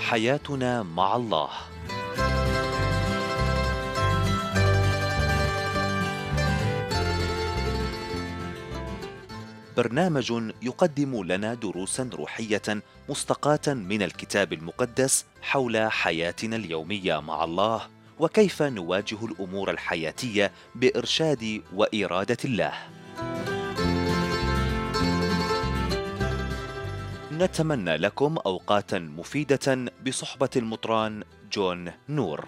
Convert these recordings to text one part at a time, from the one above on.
حياتنا مع الله. برنامج يقدم لنا دروسا روحية مستقاة من الكتاب المقدس حول حياتنا اليومية مع الله، وكيف نواجه الأمور الحياتية بإرشاد وإرادة الله. نتمنى لكم أوقاتا مفيدة بصحبة المطران جون نور.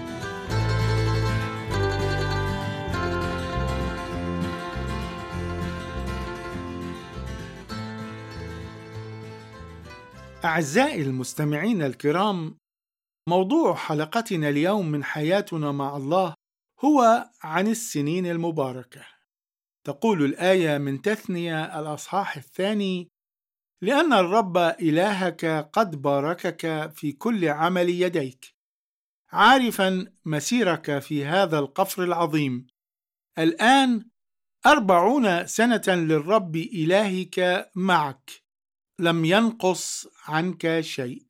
أعزائي المستمعين الكرام، موضوع حلقتنا اليوم من حياتنا مع الله هو عن السنين المباركة. تقول الآية من تثنية الأصحاح 2: لأن الرب إلهك قد باركك في كل عمل يديك، عارفا مسيرك في هذا القفر العظيم. الآن 40 سنة للرب إلهك معك، لم ينقص عنك شيء.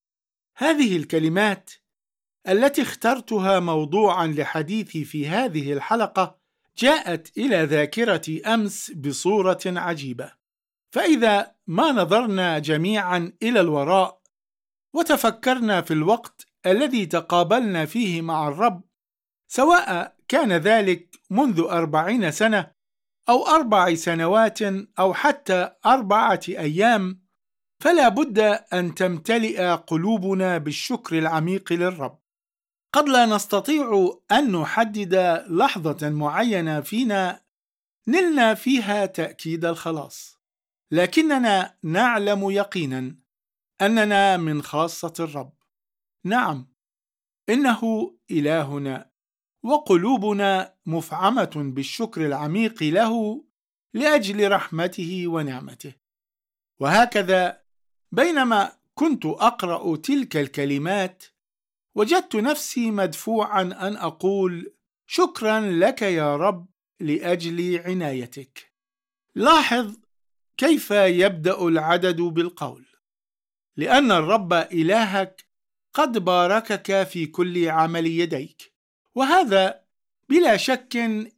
هذه الكلمات التي اخترتها موضوعا لحديثي في هذه الحلقة جاءت إلى ذاكرتي أمس بصورة عجيبة. فإذا ما نظرنا جميعا إلى الوراء وتفكرنا في الوقت الذي تقابلنا فيه مع الرب، سواء كان ذلك منذ 40 سنة أو 4 سنوات أو حتى 4 أيام، فلا بد أن تمتلئ قلوبنا بالشكر العميق للرب. قد لا نستطيع أن نحدد لحظة معينة فينا نلنا فيها تأكيد الخلاص، لكننا نعلم يقينا أننا من خاصة الرب. نعم، إنه إلهنا، وقلوبنا مفعمة بالشكر العميق له لأجل رحمته ونعمته. وهكذا بينما كنت أقرأ تلك الكلمات وجدت نفسي مدفوعا أن أقول: شكرا لك يا رب لأجل عنايتك. لاحظ كيف يبدأ العدد بالقول: لأن الرب إلهك قد باركك في كل عمل يديك. وهذا بلا شك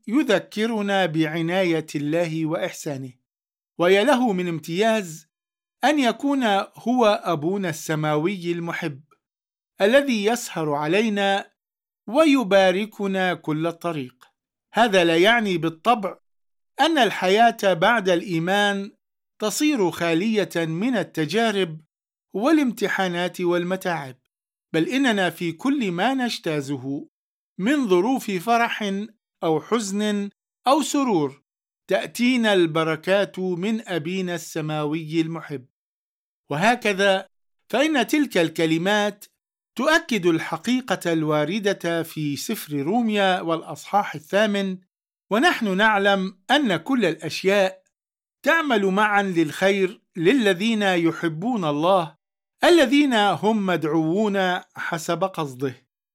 يذكرنا بعناية الله وإحسانه، ويله من امتياز أن يكون هو أبونا السماوي المحب الذي يسهر علينا ويباركنا كل الطريق. هذا لا يعني بالطبع أن الحياة بعد الإيمان تصير خالية من التجارب والامتحانات والمتاعب، بل إننا في كل ما نجتازه من ظروف فرح أو حزن أو سرور تأتينا البركات من أبينا السماوي المحب. وهكذا فإن تلك الكلمات تؤكد الحقيقة الواردة في سفر روميا والأصحاح 8: ونحن نعلم أن كل الأشياء تعمل معا للخير للذين يحبون الله، الذين هم مدعوون حسب قصده.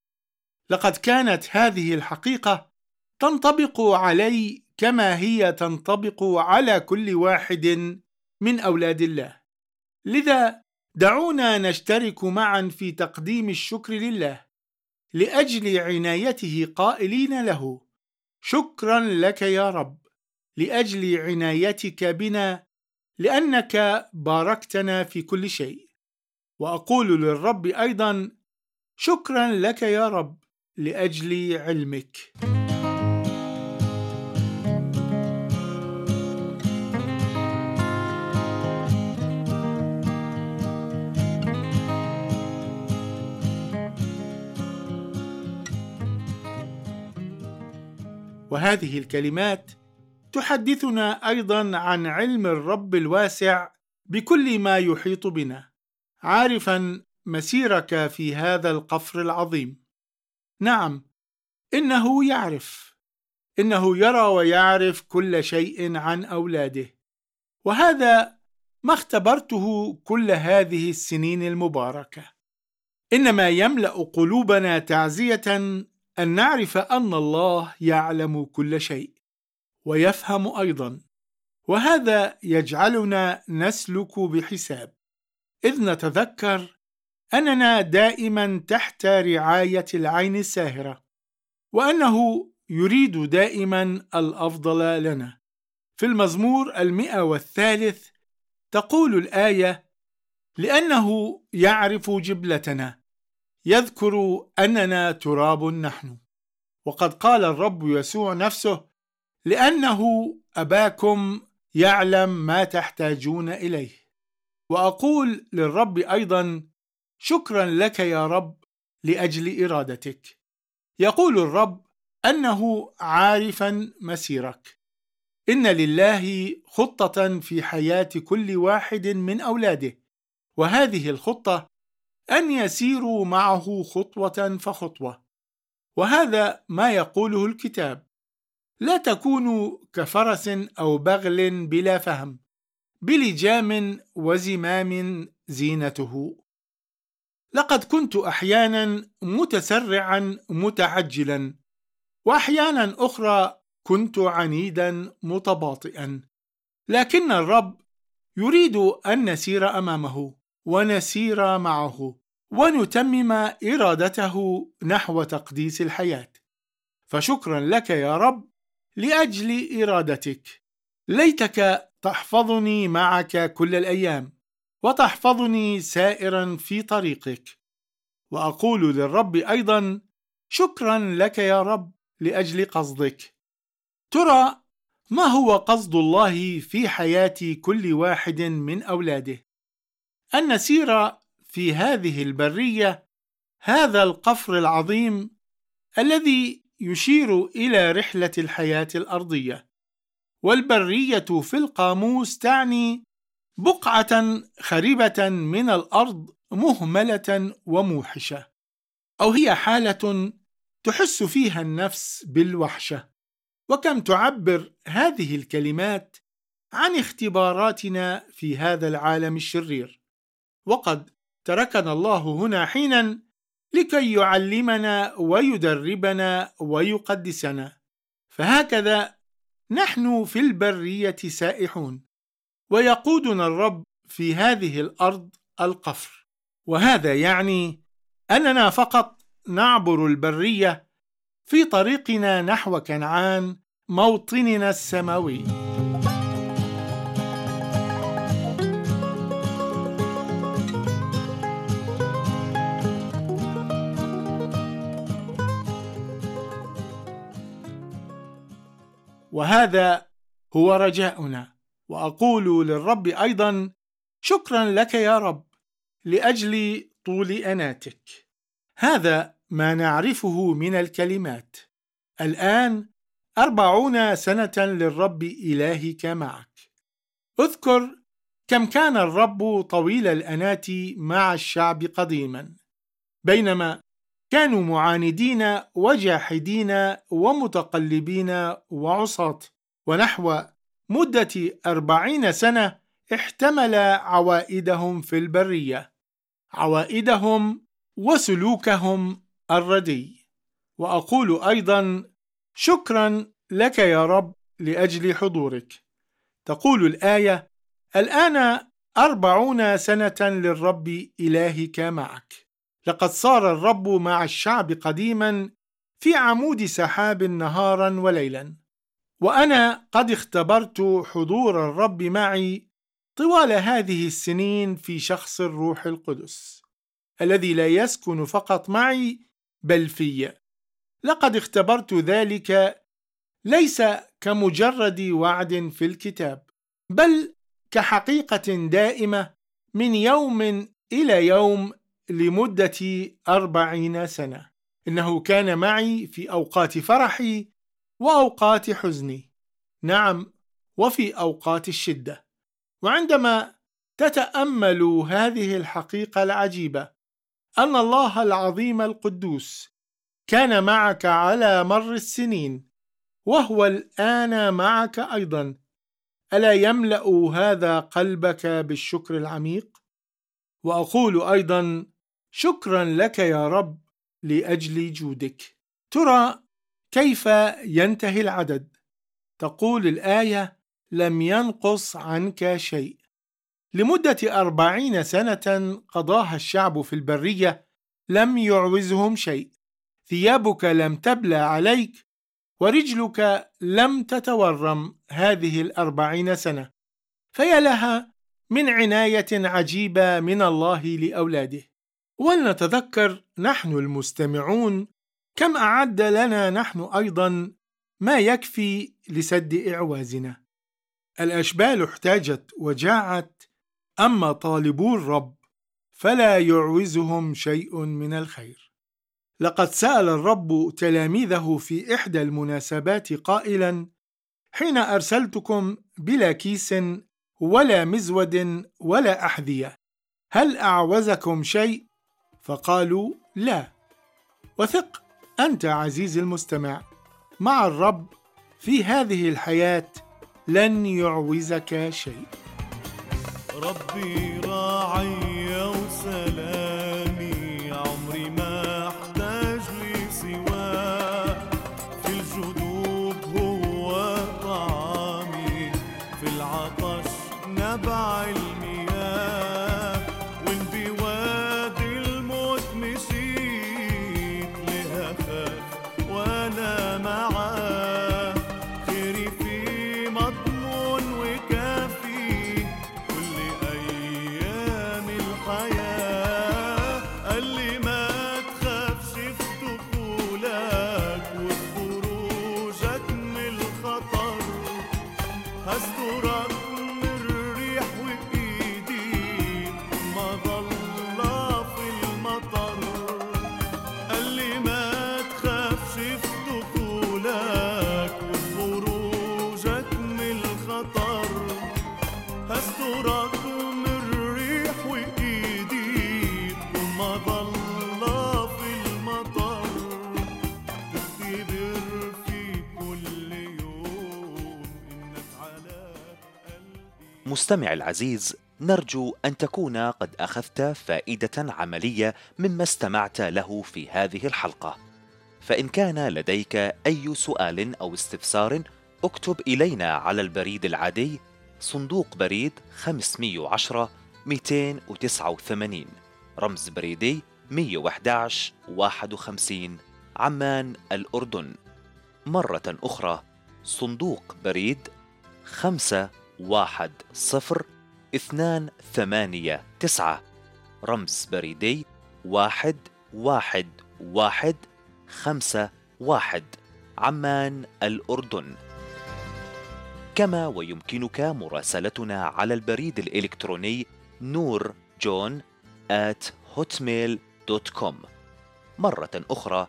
لقد كانت هذه الحقيقة تنطبق علي كما هي تنطبق على كل واحد من أولاد الله. لذا دعونا نشترك معا في تقديم الشكر لله لأجل عنايته، قائلين له: شكرا لك يا رب لأجل عنايتك بنا، لأنك باركتنا في كل شيء. وأقول للرب أيضا: شكرا لك يا رب لأجل علمك. وهذه الكلمات تحدثنا أيضا عن علم الرب الواسع بكل ما يحيط بنا، عارفا مسيرك في هذا القفر العظيم. نعم، إنه يعرف، إنه يرى ويعرف كل شيء عن أولاده. وهذا ما اختبرته كل هذه السنين المباركة. إنما يملأ قلوبنا تعزية أن نعرف أن الله يعلم كل شيء ويفهم أيضا، وهذا يجعلنا نسلك بحساب، إذ نتذكر أننا دائما تحت رعاية العين الساهرة، وأنه يريد دائما الأفضل لنا. في المزمور 103 تقول الآية: لأنه يعرف جبلتنا، يذكر أننا تراب نحن. وقد قال الرب يسوع نفسه: لأنه أباكم يعلم ما تحتاجون إليه. وأقول للرب أيضا: شكرا لك يا رب لأجل إرادتك. يقول الرب أنه عارفا مسيرك. إن لله خطة في حياة كل واحد من أولاده، وهذه الخطة أن يسيروا معه خطوة فخطوة. وهذا ما يقوله الكتاب: لا تكونوا كفرس أو بغل بلا فهم، بلجام وزمام زينته. لقد كنت أحيانا متسرعا متعجلا، وأحيانا أخرى كنت عنيدا متباطئا، لكن الرب يريد أن نسير أمامه ونسير معه ونتمم إرادته نحو تقديس الحياة. فشكرا لك يا رب لأجل إرادتك. ليتك تحفظني معك كل الأيام، وتحفظني سائرا في طريقك. وأقول للرب أيضا: شكرا لك يا رب لأجل قصدك. ترى ما هو قصد الله في حياة كل واحد من أولاده؟ أن نسير في هذه البرية، هذا القفر العظيم الذي يشير إلى رحلة الحياة الأرضية. والبرية في القاموس تعني بقعة خربة من الأرض، مهملة وموحشة، أو هي حالة تحس فيها النفس بالوحشة. وكم تعبر هذه الكلمات عن اختباراتنا في هذا العالم الشرير. وقد تركنا الله هنا حينا لكي يعلمنا ويدربنا ويقدسنا. فهكذا نحن في البرية سائحون، ويقودنا الرب في هذه الأرض القفر. وهذا يعني أننا فقط نعبر البرية في طريقنا نحو كنعان، موطننا السماوي. وهذا هو رجاؤنا. وأقول للرب أيضا: شكرا لك يا رب لأجل طول أناتك. هذا ما نعرفه من الكلمات. الآن 40 سنة للرب إلهك معك. اذكر كم كان الرب طويل الأنات مع الشعب قديما، بينما كانوا معاندين وجاحدين ومتقلبين وعصاة. ونحو مدة 40 سنة احتمل عوائدهم في البرية، عوائدهم وسلوكهم الردي. وأقول أيضا: شكرا لك يا رب لأجل حضورك. تقول الآية: الآن 40 سنة للرب إلهك معك. لقد صار الرب مع الشعب قديما في عمود سحاب نهارا وليلا، وأنا قد اختبرت حضور الرب معي طوال هذه السنين في شخص الروح القدس الذي لا يسكن فقط معي بل في. لقد اختبرت ذلك ليس كمجرد وعد في الكتاب، بل كحقيقة دائمة من يوم إلى يوم لمدة 40 سنة. إنه كان معي في أوقات فرحي وأوقات حزني، نعم، وفي أوقات الشدة. وعندما تتأمل هذه الحقيقة العجيبة أن الله العظيم القدوس كان معك على مر السنين، وهو الآن معك أيضا، ألا يملأ هذا قلبك بالشكر العميق؟ وأقول أيضا: شكرا لك يا رب لأجل جودك. ترى كيف ينتهي العدد؟ تقول الآية: لم ينقص عنك شيء. لمدة 40 سنة قضاها الشعب في البرية لم يعوزهم شيء. ثيابك لم تبلى عليك ورجلك لم تتورم هذه 40 سنة. فيا لها من عناية عجيبة من الله لأولاده. ولنتذكر نحن المستمعون كم أعد لنا نحن أيضا ما يكفي لسد إعوازنا. الأشبال احتاجت وجاعت، أما طالبو الرب فلا يعوزهم شيء من الخير. لقد سأل الرب تلاميذه في إحدى المناسبات قائلا: حين أرسلتكم بلا كيس ولا مزود ولا أحذية، هل أعوزكم شيء؟ فقالوا لا. وثق أنت عزيزي المستمع، مع الرب في هذه الحياة لن يعوزك شيء. ربي راعي وسلامي، عمري ما احتاج لي سواه. في الجدوب هو طعامي، في العطش نبع المياه. وإن بوادي الموت مشيت، لها خاف وأنا معاه. خيري في مضمون وكافي كل أيام الحياة. قال لي ما تخافش في دخولك وخروجك من الخطر، هسترك من الريح وإيدي ما ضل في المطر. قال لي ما تخافش في دخولك وخروجك من الخطر، هسترك من الريح وإيدي ما ضل في المطر. تختبر في كل يوم إنك على قلبي. مستمع العزيز، نرجو أن تكون قد أخذت فائدة عملية مما استمعت له في هذه الحلقة. فإن كان لديك أي سؤال أو استفسار، اكتب إلينا على البريد العادي صندوق بريد 510 289 رمز بريدي 111 51 عمان الأردن. مرة أخرى صندوق بريد 510-289 رمز بريدي 11151 عمان الأردن. كما ويمكنك مراسلتنا على البريد الإلكتروني noorjohn@hotmail.com. مرة أخرى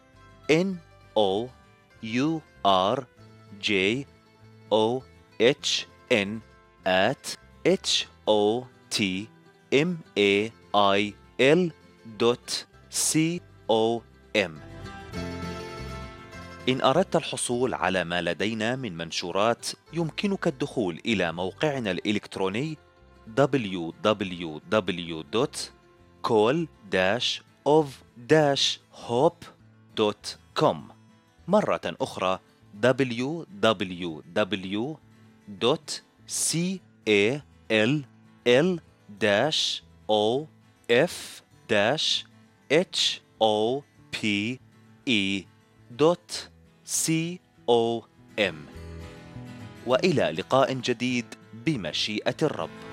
NOORJOHN@hotmail.com. إن أردت الحصول على ما لدينا من منشورات، يمكنك الدخول إلى موقعنا الإلكتروني www.call-of-hope.com. مرة أخرى www.call-of-hope.com. وإلى لقاء جديد بمشيئة الرب.